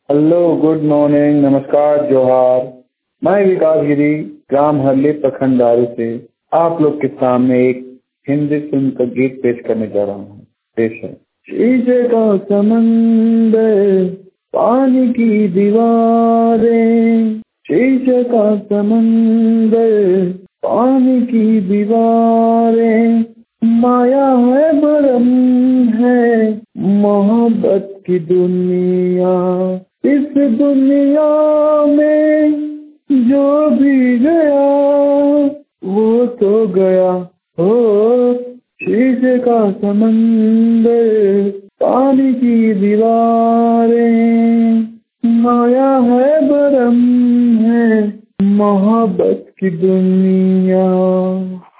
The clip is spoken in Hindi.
हेलो, गुड मॉर्निंग, नमस्कार, जोहार। मैं विकास गिरी, ग्राम हरली, प्रखंड दारू से आप लोग के सामने एक हिंदी फिल्म का गीत पेश करने जा रहा हूँ। पेश है। शीशे का समंदर, पानी की दीवारें, शीशे का समंदर, पानी की दीवारें, माया है भरम है मोहब्बत की दुनिया। इस दुनिया में जो भी गया वो तो गया। हो शीशे का समंदर, पानी की दीवारें, माया है भरम है मोहब्बत की दुनिया।